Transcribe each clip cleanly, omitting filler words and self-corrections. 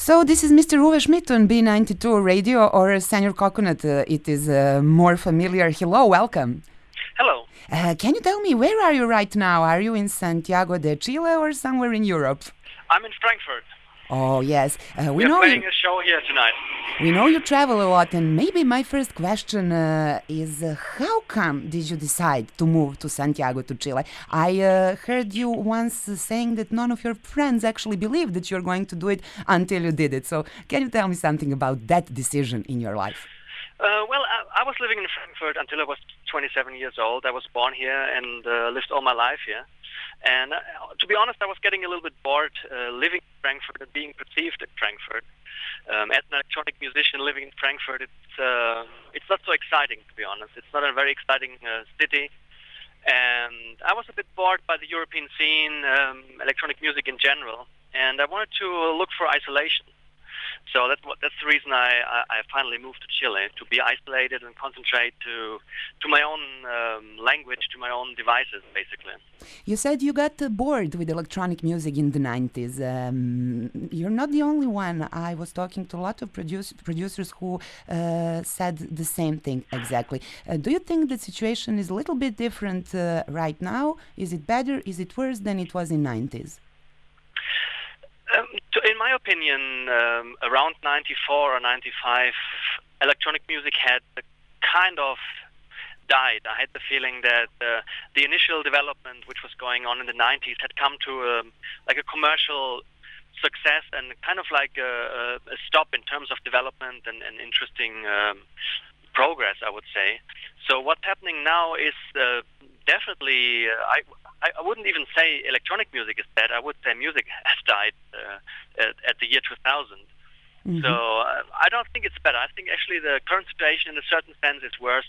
So this is Mr. Uwe Schmidt on B92 Radio, or Senior Coconut. It is more familiar. Hello, welcome. Hello. Can you tell me, where are you right now? Are you in Santiago de Chile or somewhere in Europe? I'm in Frankfurt. Oh, yes. We're playing a show here tonight. We know you travel a lot, and maybe my first question is how come did you decide to move to Santiago to Chile? I heard you once saying that none of your friends actually believed that you're going to do it until you did it. So can you tell me something about that decision in your life? Well, I was living in Frankfurt until I was 27 years old. I was born here and lived all my life here. And to be honest, I was getting a little bit bored living in Frankfurt and being perceived in Frankfurt. As an electronic musician living in Frankfurt, it's not so exciting, to be honest. It's not a very exciting city. And I was a bit bored by the European scene, electronic music in general. And I wanted to look for isolation. So that's the reason I finally moved to Chile, to be isolated and concentrate to my own language, to my own devices, basically. You said you got bored with electronic music in the 90s. You're not the only one. I was talking to a lot of producers who said the same thing exactly. Do you think the situation is a little bit different right now? Is it better? Is it worse than it was in 90s? In my opinion, around 94 or 95, electronic music had kind of died. I had the feeling that the initial development, which was going on in the 90s, had come to a commercial success and kind of like a stop in terms of development and interesting progress, I would say. So what's happening now is definitely, I wouldn't even say electronic music is dead. I would say music has died at the year 2000. Mm-hmm. So I don't think it's better. I think actually the current situation, in a certain sense, is worse.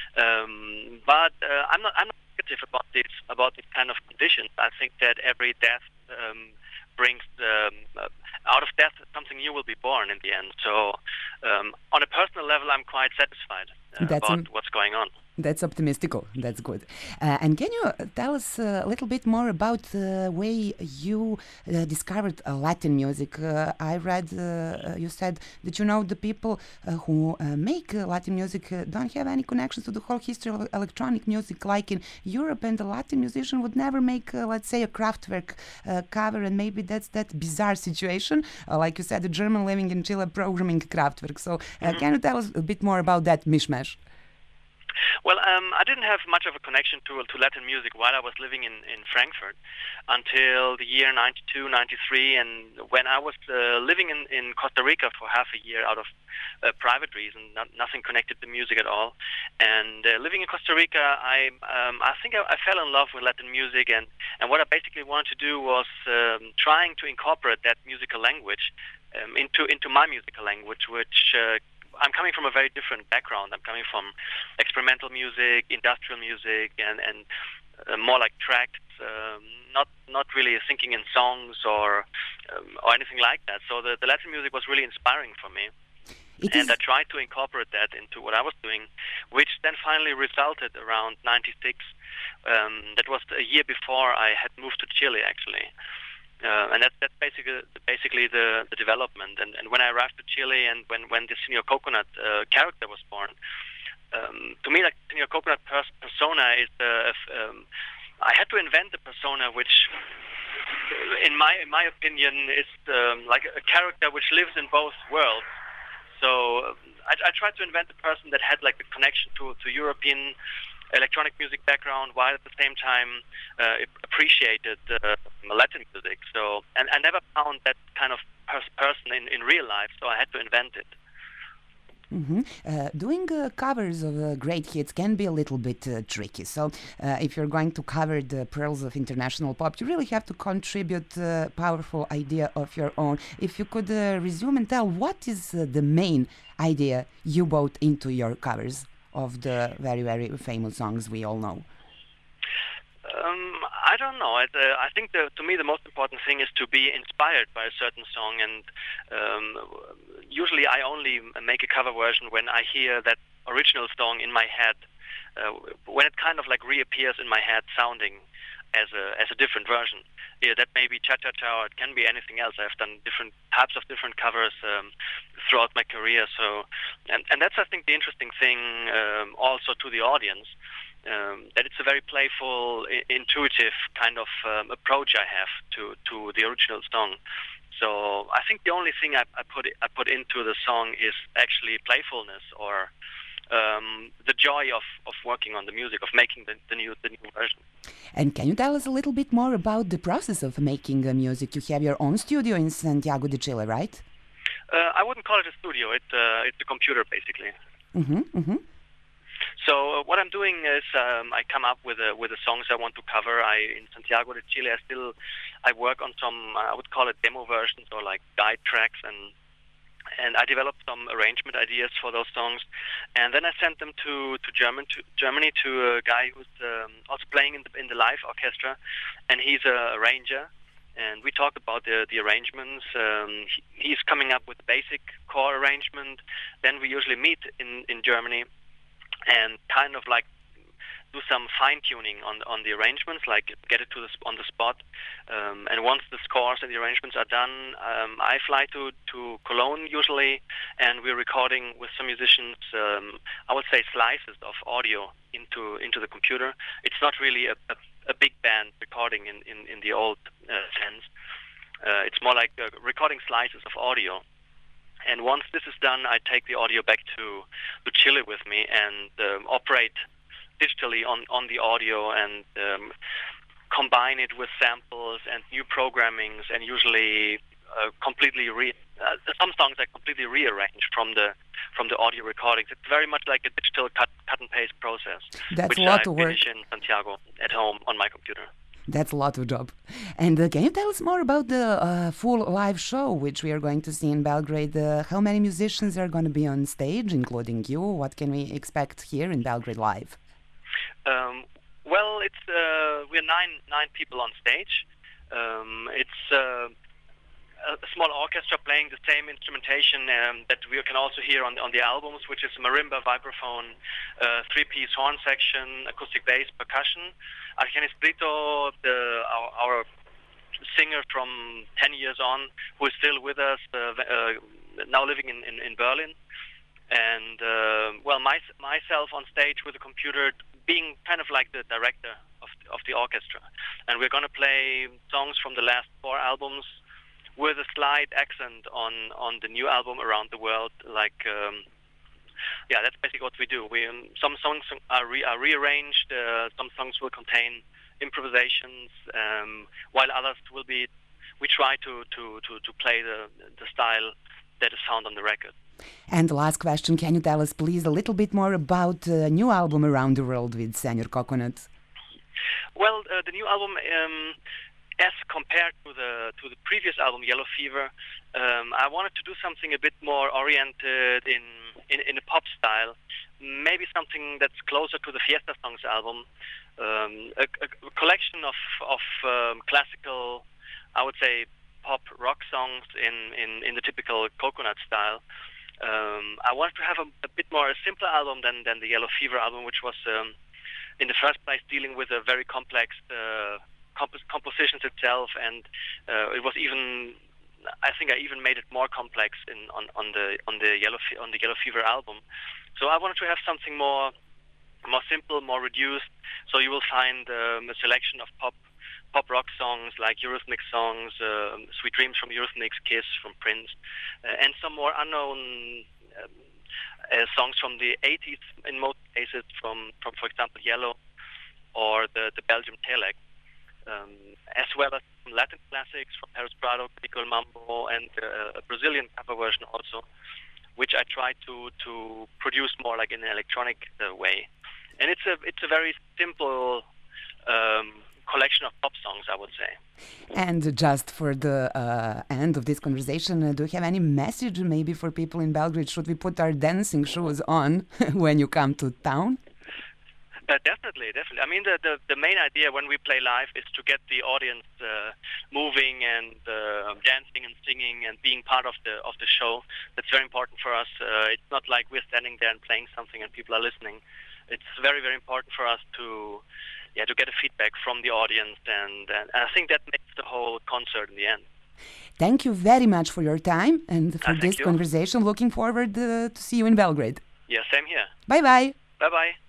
But I'm not negative about this kind of conditions. I think that every death brings out of death something new will be born in the end. So on a personal level, I'm quite satisfied about what's going on. That's optimistical. That's good. And can you tell us a little bit more about the way you discovered Latin music? I read you said that you know the people who make Latin music don't have any connections to the whole history of electronic music, like in Europe, and the Latin musician would never make, let's say, a Kraftwerk cover, and maybe that's that bizarre situation. Like you said, a German living in Chile programming Kraftwerk. So can you tell us a bit more about that mishmash? Well, I didn't have much of a connection to Latin music while I was living in Frankfurt until the year 92, 93, and when I was living in Costa Rica for half a year out of private reason, nothing connected to music at all. And living in Costa Rica, I think I fell in love with Latin music, and what I basically wanted to do was trying to incorporate that musical language into my musical language, which I'm coming from a very different background. I'm coming from experimental music, industrial music, and more like tracks, not really thinking in songs or anything like that. So the Latin music was really inspiring for me. And I tried to incorporate that into what I was doing, which then finally resulted around 96. That was a year before I had moved to Chile, actually. And that's basically the development. And when I arrived to Chile, and when the Senior Coconut character was born, to me, like Senior Coconut persona is I had to invent a persona which, in my opinion, is like a character which lives in both worlds. So I tried to invent a person that had like a connection to European electronic music background, while at the same time appreciated Latin music. So, and I never found that kind of person in real life, so I had to invent it. Mm-hmm. Doing covers of great hits can be a little bit tricky. So if you're going to cover the pearls of international pop, you really have to contribute a powerful idea of your own. If you could resume and tell, what is the main idea you brought into your covers of the very, very famous songs we all know? I don't know. I think to me the most important thing is to be inspired by a certain song, and usually I only make a cover version when I hear that original song in my head, when it kind of like reappears in my head sounding as a different version. Yeah, that may be cha-cha-cha, or it can be anything else. I've done different types of different covers throughout my career. So, and that's, I think, the interesting thing also to the audience, that it's a very playful, intuitive kind of approach I have to the original song. So I think the only thing I put into the song is actually playfulness, or the joy of working on the music, of making the new version. And can you tell us a little bit more about the process of making music? You have your own studio in Santiago de Chile, right? I wouldn't call it a studio. It's a computer, basically. So what I'm doing is I come up with the songs I want to cover. In Santiago de Chile, I work on some, I would call it demo versions, or like guide tracks, and I developed some arrangement ideas for those songs, and then I sent them to Germany to a guy who's also playing in the live orchestra, and he's a arranger. And we talked about the arrangements. He's coming up with the basic core arrangement. Then we usually meet in Germany and kind of like do some fine-tuning on the arrangements, like get it on the spot. And once the scores and the arrangements are done, I fly to Cologne usually, and we're recording with some musicians, I would say, slices of audio into the computer. It's not really a big band recording in the old sense. It's more like recording slices of audio. And once this is done, I take the audio back to Chile with me and operate digitally on the audio, and combine it with samples and new programmings, and usually completely some songs I completely rearrange from the audio recordings. It's very much like a digital cut and paste process, which a lot of work. I finish in Santiago at home on my computer. That's a lot of job. And can you tell us more about the full live show which we are going to see in Belgrade? How many musicians are going to be on stage, including you? What can we expect here in Belgrade Live? Well, we're nine people on stage. It's a small orchestra playing the same instrumentation that we can also hear on the albums, which is marimba, vibraphone, three-piece horn section, acoustic bass, percussion. Argenis Brito, our singer from 10 years on, who is still with us, now living in Berlin. And, myself on stage with a computer, being kind of like the director of the orchestra. And we're going to play songs from the last 4 albums with a slight accent on the new album, Around the World. Like, that's basically what we do. Some songs are rearranged, some songs will contain improvisations, while others will be, we try to play the style that is found on the record. And the last question, can you tell us please a little bit more about the new album Around the World with Senor Coconut? Well, the new album, as compared to the previous album, Yellow Fever, I wanted to do something a bit more oriented in a pop style, maybe something that's closer to the Fiesta Songs album, a collection of classical, I would say, pop rock songs in the typical Coconut style. I wanted to have a bit more a simpler album than the Yellow Fever album, which was in the first place dealing with a very complex compositions itself, and it was even, I think I even made it more complex on the Yellow Fever album. So I wanted to have something more simple, more reduced. So you will find a selection of pop rock songs like Eurythmics songs, Sweet Dreams from Eurythmics, Kiss from Prince, and some more unknown songs from the 80s in most cases, from for example Yellow or the Belgium Telek, as well as some Latin classics from Paris Prado, Nicole Mambo, and a Brazilian cover version also, which I tried to produce more like in an electronic way. And it's a very simple collection of pop songs, I would say. And just for the end of this conversation, do you have any message maybe for people in Belgrade? Should we put our dancing shoes on when you come to town? Definitely. I mean, the main idea when we play live is to get the audience moving and dancing and singing and being part of the show. That's very important for us. It's not like we're standing there and playing something and people are listening. It's very, very important for us to to get a feedback from the audience, and I think that makes the whole concert in the end. Thank you very much for your time and for this you. conversation. Looking forward to see you in Belgrade. Yeah, same here. Bye-bye. Bye-bye.